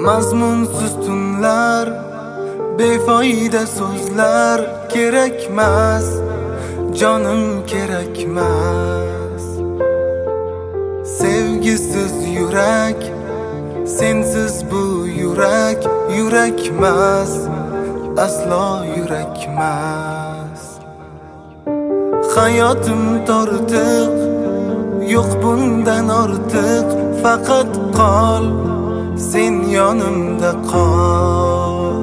Mazmunsiz tunlar, befoyda so'zlar kerakmas, jonim kerakmas. Sevgisiz yurak, sensiz bu yurak yurakmas, aslo yurakmas. Hayotim tortiq, yo'q bundan ortiq, faqat qol, sen yonimda qol.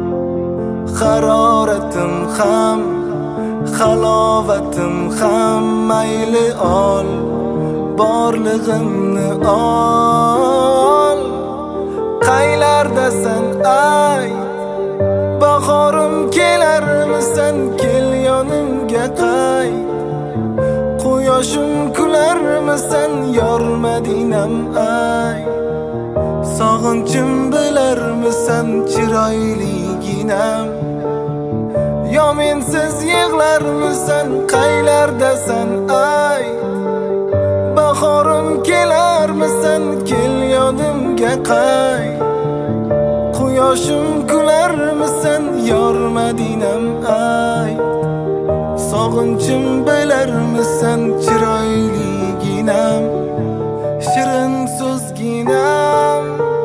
Haroratim ham, halovatim ham, mayli ol, borlig'imni ol. Qaylardasan ay, bahorim kelarmisan, kel yonimga qayt. Quyoshim kularmisan, yor Madinam ay. Sog'inchim bilarmisan, chiroyliginam. Yo mensiz yig'larmisan, qaylardasan ay. Bahorim kelarmisan, kel yonimga qayt. Quyoshim kularmisan, yor Madinam ay. Sog'inchim bilarmisan, chiroyliginam, shirin so'zginam.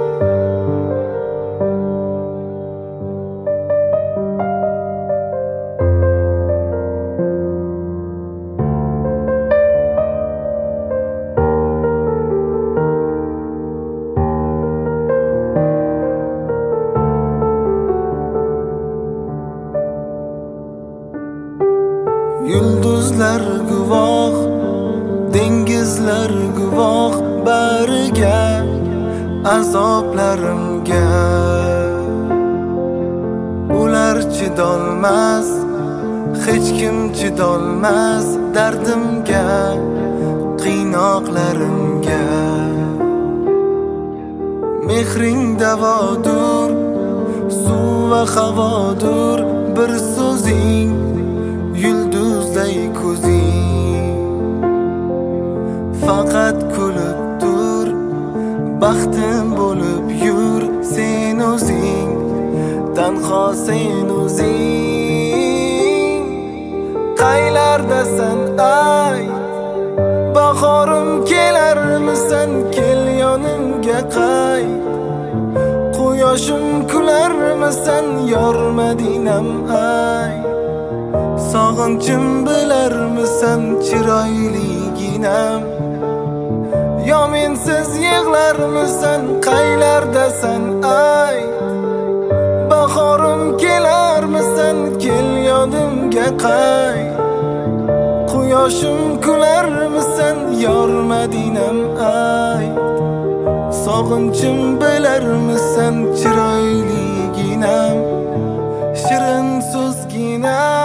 Yulduzlar guvoh, dengizlar guvoh, bariga, azoblarimga. Ular chidolmas, hech kim chidolmas dardimga, qiynoqlarimga. Mehring davodur, suv va havodur, bir so'zing yulduzday ko'zing. Faqat kulib tur, baxtim bo'lib yur, sen o'zing, tanho sen o'zing. Qaylardasan ay, bahorim kelarmisan, kel yonimga qayt. Quyoshim kularmisan, yor Madinam ay. Sog'inchim bilarmisan, chiroyliginam. Yo mensiz yig'larmisan, qaylardasan ay. Bahorim kelarmisan, kel yonimga qayt. Quyoshim kularmisan, yor Madinam ay. Sog'inchim bilarmisan, chiroyliginam, shirin so'zginam.